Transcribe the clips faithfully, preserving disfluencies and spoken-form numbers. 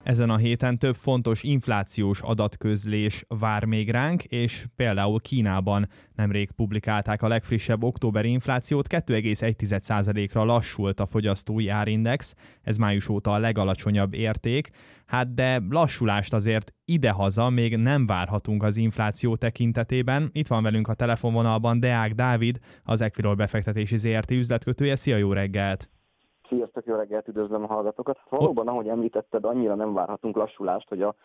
Ezen a héten több fontos inflációs adatközlés vár még ránk, és például Kínában nemrég publikálták a legfrissebb októberi inflációt, kettő egész egy százalékra lassult a fogyasztói árindex, ez május óta a legalacsonyabb érték, hát de lassulást azért idehaza még nem várhatunk az infláció tekintetében. Itt van velünk a telefonvonalban Deák Dávid, az Equilor befektetési zé er té üzletkötője. Szia, jó reggelt! Sziasztok, jó reggelt, üdvözlöm a hallgatókat. Valóban, ahogy említetted, annyira nem várhatunk lassulást, hogy a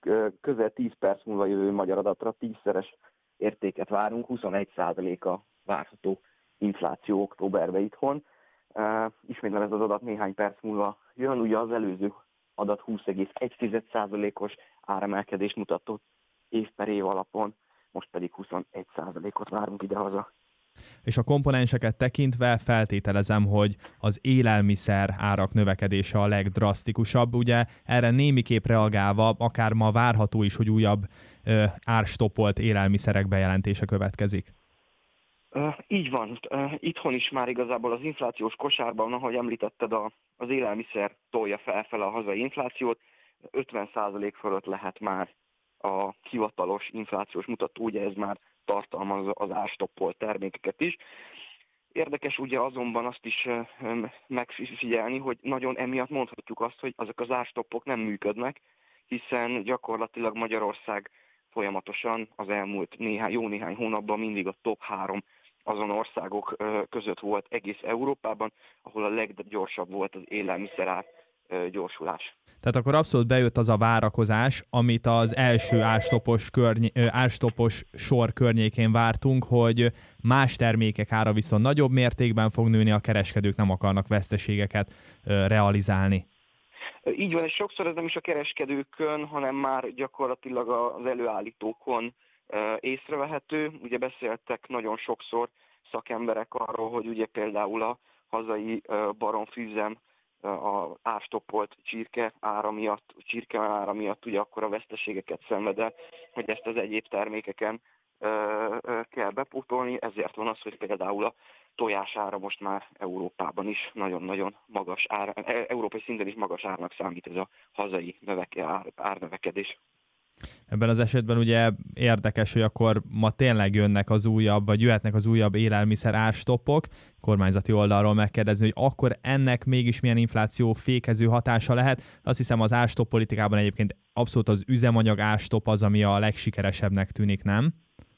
közel tíz perc múlva jövő magyar adatra tízszeres értéket várunk, huszonegy százaléka várható infláció októberben itthon. Ismétlem, ez az adat néhány perc múlva jön, ugye az előző adat húsz egész egy százalékos áremelkedést mutatott év per év alapon, most pedig huszonegy százalékot várunk idehaza. És a komponenseket tekintve feltételezem, hogy az élelmiszer árak növekedése a legdrasztikusabb. Ugye erre némiképp reagálva akár ma várható is, hogy újabb ö, árstoppolt élelmiszerek bejelentése következik. Uh, így van. Uh, itthon is már igazából az inflációs kosárban, ahogy említetted, a, az élelmiszer tolja felfele a hazai inflációt, ötven százalék fölött lehet már a hivatalos inflációs mutató, ugye ez már tartalmaz az árstoppolt termékeket is. Érdekes ugye azonban azt is megfigyelni, hogy nagyon emiatt mondhatjuk azt, hogy azok az árstoppok nem működnek, hiszen gyakorlatilag Magyarország folyamatosan az elmúlt néhány, jó néhány hónapban mindig a top három azon országok között volt egész Európában, ahol a leggyorsabb volt az élelmiszerár gyorsulás. Tehát akkor abszolút bejött az a várakozás, amit az első árstoppos, körny- árstoppos sor környékén vártunk, hogy más termékek ára viszont nagyobb mértékben fog nőni, a kereskedők nem akarnak veszteségeket realizálni. Így van, és sokszor ez nem is a kereskedőkön, hanem már gyakorlatilag az előállítókon észrevehető. Ugye beszéltek nagyon sokszor szakemberek arról, hogy ugye például a hazai baromfűzem a árstoppolt csirke ára miatt, csirke ára miatt ugye akkor a veszteségeket szenved el, hogy ezt az egyéb termékeken ö, ö, kell bepótolni, ezért van az, hogy például a tojás ára most már Európában is nagyon-nagyon magas ár, európai szinten is magas árnak számít ez a hazai növeke, ár, árnövekedés. Ebben az esetben ugye érdekes, hogy akkor ma tényleg jönnek az újabb, vagy jöhetnek az újabb élelmiszer árstoppok. Kormányzati oldalról megkérdezni, hogy akkor ennek mégis milyen infláció fékező hatása lehet. Azt hiszem, az árstopp politikában egyébként abszolút az üzemanyag árstopp az, ami a legsikeresebbnek tűnik, nem?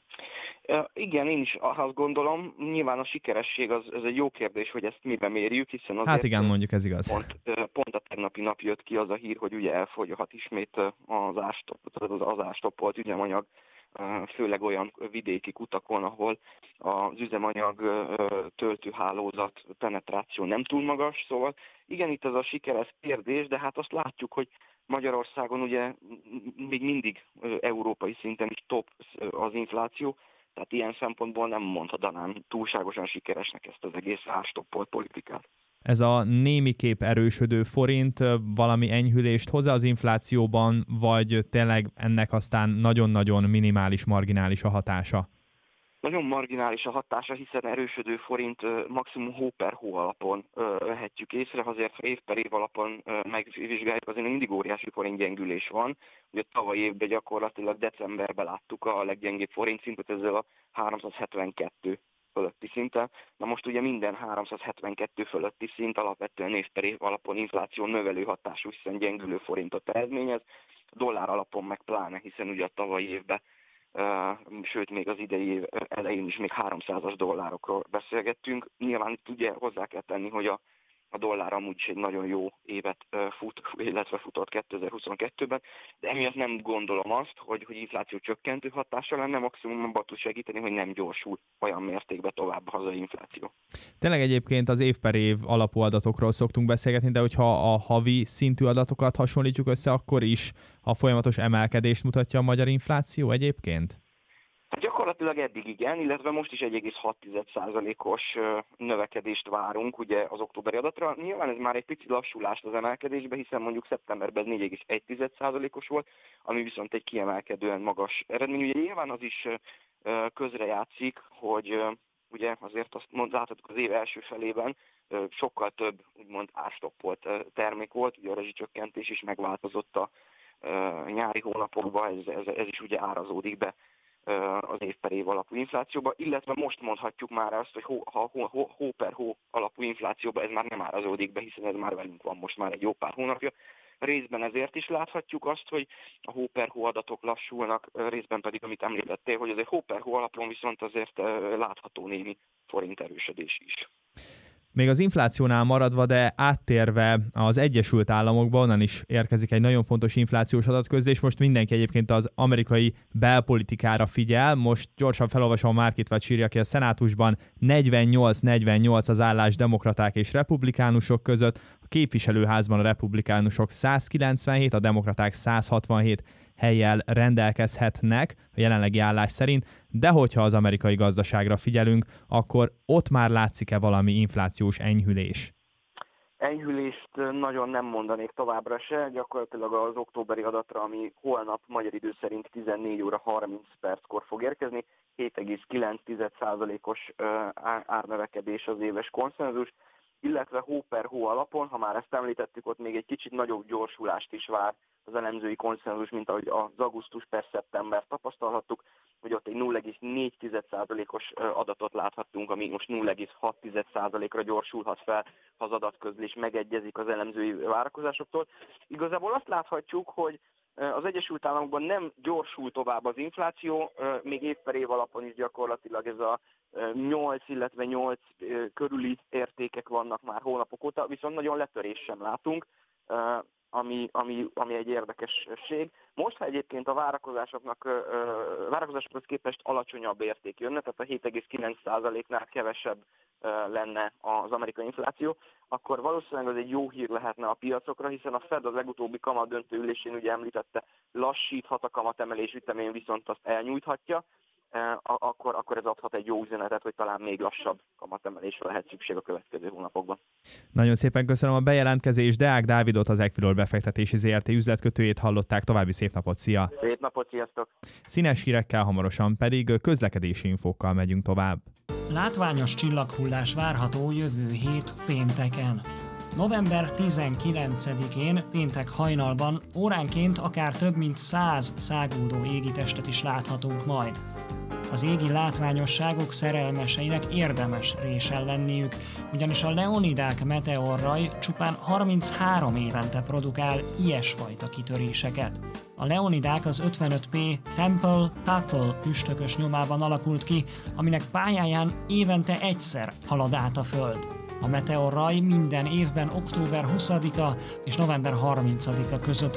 Igen, én is azt gondolom. Nyilván a sikeresség az, ez egy jó kérdés, hogy ezt miben mérjük, hiszen azért... Hát igen, mondjuk ez igaz. Pont, pont a tegnapi nap jött ki az a hír, hogy ugye elfogyhat ismét az árstopp, az árstoppolt üzemanyag, főleg olyan vidéki kutakon, ahol az üzemanyag töltőhálózat penetráció nem túl magas, szóval igen, itt ez a sikeres kérdés, de hát azt látjuk, hogy Magyarországon ugye még mindig európai szinten is top az infláció, tehát ilyen szempontból nem mondhatnám túlságosan sikeresnek ezt az egész árstoppolt politikát. Ez a némiképp erősödő forint valami enyhülést hoz az inflációban, vagy tényleg ennek aztán nagyon-nagyon minimális, marginális a hatása? Nagyon marginális a hatása, hiszen erősödő forint maximum hó per hó alapon vehetjük észre, azért ha év per év alapon megvizsgáljuk, azért mindig óriási forintgyengülés van. Ugye tavaly évben gyakorlatilag decemberben láttuk a leggyengébb forintszintet, ezzel a háromszázhetvenkettő fölötti szinten. Na most ugye minden háromszázhetvenkettő fölötti szint alapvetően év per év alapon infláció növelő hatású, hiszen gyengülő forintot eredményez, dollár alapon meg pláne, hiszen ugye a tavalyi évben Uh, sőt, még az idei év elején is még háromszázas dollárokról beszélgettünk. Nyilván itt ugye hozzá kell tenni, hogy a, a dollár amúgy is egy nagyon jó évet uh, fut, illetve futott kétezer-huszonkettőben, de emiatt nem gondolom azt, hogy, hogy infláció csökkentő hatása lenne, maximum abban tud segíteni, hogy nem gyorsul olyan mértékben tovább a hazai infláció. Tényleg egyébként az év per év alapú adatokról szoktunk beszélgetni, de hogyha a havi szintű adatokat hasonlítjuk össze, akkor is a folyamatos emelkedést mutatja a magyar infláció egyébként? Hát gyakorlatilag eddig igen, illetve most is egy egész hat százalékos növekedést várunk ugye az októberi adatra. Nyilván ez már egy pici lassulást az emelkedésbe, hiszen mondjuk szeptemberben ez négy egész egy százalékos volt, ami viszont egy kiemelkedően magas eredmény. Ugye nyilván az is közrejátszik, hogy ugye azért azt láthatjuk az év első felében, sokkal több úgymond árstoppolt termék volt, ugye a rezsicsökkentés is megváltozott a nyári hónapokban, ez, ez, ez is ugye árazódik be az év per év alapú inflációba, illetve most mondhatjuk már azt, hogy hó, ha hó, hó, hó per hó alapú inflációba ez már nem árazódik be, hiszen ez már velünk van most már egy jó pár hónapja. Részben ezért is láthatjuk azt, hogy a hó per hó adatok lassulnak, részben pedig, amit említettél, hogy azért hó per hó alapon viszont azért látható némi forint erősödés is. Még az inflációnál maradva, de áttérve az Egyesült Államokba, onnan is érkezik egy nagyon fontos inflációs adatközlés. Most mindenki egyébként az amerikai belpolitikára figyel. Most gyorsan felolvasom a Market Watch írja ki, a szenátusban negyvennyolc negyvennyolc az állás demokraták és republikánusok között, a képviselőházban a republikánusok száz kilencvenhét, a demokraták száz hatvanhét hellyel rendelkezhetnek a jelenlegi állás szerint, de hogyha az amerikai gazdaságra figyelünk, akkor ott már látszik-e valami inflációs enyhülés? Enyhülést nagyon nem mondanék továbbra se, gyakorlatilag az októberi adatra, ami holnap magyar idő szerint tizennégy óra harminc perckor fog érkezni, hét egész kilenc százalékos árnövekedés az éves konszenzus, illetve hó per hó alapon, ha már ezt említettük, ott még egy kicsit nagyobb gyorsulást is vár az elemzői konszenzus, mint ahogy az augusztus per szeptember tapasztalhattuk, hogy ott egy nulla egész négy százalékos adatot láthattunk, ami most nulla egész hat százalékra gyorsulhat fel, ha az adatközlés megegyezik az elemzői várakozásoktól. Igazából azt láthatjuk, hogy az Egyesült Államokban nem gyorsul tovább az infláció, még év per év alapon is gyakorlatilag ez a nyolc, illetve nyolc körüli értékek vannak már hónapok óta, viszont nagyon letörés sem látunk, ami, ami, ami egy érdekesség. Most, ha egyébként a várakozásoknak, várakozásokhoz képest alacsonyabb érték jönne, tehát a hét egész kilenc százaléknál kevesebb lenne az amerikai infláció, akkor valószínűleg az egy jó hír lehetne a piacokra, hiszen a Fed az legutóbbi kamat döntő ülésén ugye említette, lassíthat a kamatemelés ütemén, viszont azt elnyújthatja, akkor, akkor ez adhat egy jó üzenetet, hogy talán még lassabb kamatemelésre lehet szükség a következő hónapokban. Nagyon szépen köszönöm a bejelentkezést. Deák Dávidot, az Equilor befektetési zé er té üzletkötőjét hallották. További szép napot, szia! Szép napot, sziasztok! Színes hírekkel, hamarosan pedig közlekedési infókkal megyünk tovább. Látványos csillaghullás várható jövő hét pénteken. november tizenkilencedikén péntek hajnalban óránként akár több mint száz száguldó égitestet is láthatunk majd. Az égi látványosságok szerelmeseinek érdemes résen lenniük, ugyanis a Leonidák meteorraj csupán harminchárom évente produkál ilyesfajta kitöréseket. A Leonidák az ötvenöt pé Temple-Tuttle üstökös nyomában alakult ki, aminek pályáján évente egyszer halad át a Föld. A meteorraj minden évben október huszadika és november harmincadika között